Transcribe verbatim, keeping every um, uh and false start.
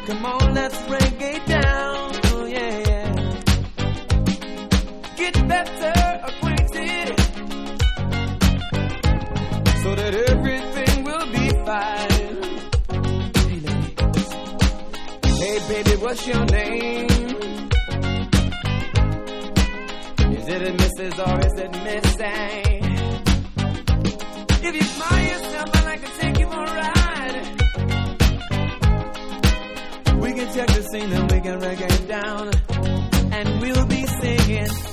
Come on, let's break it down. Oh, yeah, yeah. Get better acquainted so that everything will be fine. Hey, ladies. Hey, baby, what's your name? Is it a Missus or is it Missy? If you smile yourself, I'd like to take you for a ride. We can check the scene and we can break it down, and we'll be singing.